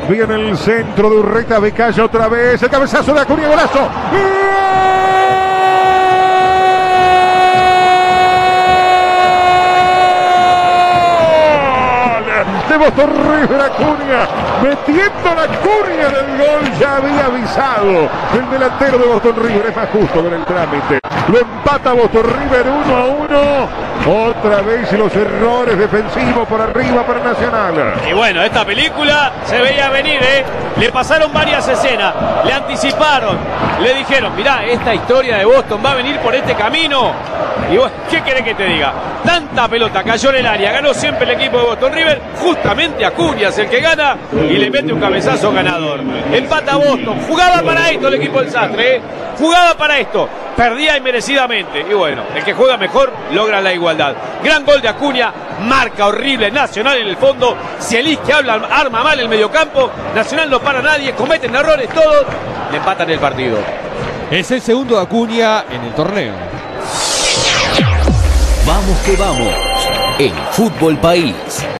Viene el centro de Urreta, Becaya otra vez. El cabezazo de Acuña, golazo. De Boston River, Acuña, metiendo la cuña del gol, ya había avisado el delantero de Boston River, es más justo con el trámite, lo empata Boston River 1-1, otra vez los errores defensivos por arriba para Nacional. Y bueno, esta película se veía venir, le pasaron varias escenas, le anticiparon, le dijeron, mirá, esta historia de Boston va a venir por este camino. Y bueno, ¿qué querés que te diga? Tanta pelota cayó en el área, ganó siempre el equipo de Boston River, justamente Acuña es el que gana y le mete un cabezazo ganador. Empata Boston, jugaba para esto el equipo del Sastre, jugaba para esto, perdía inmerecidamente. Y bueno, el que juega mejor logra la igualdad. Gran gol de Acuña, marca horrible Nacional en el fondo, Cielis que arma mal el mediocampo, Nacional no para a nadie, cometen errores todos, le empatan el partido. Es el segundo de Acuña en el torneo. Vamos que vamos, el Fútbol País.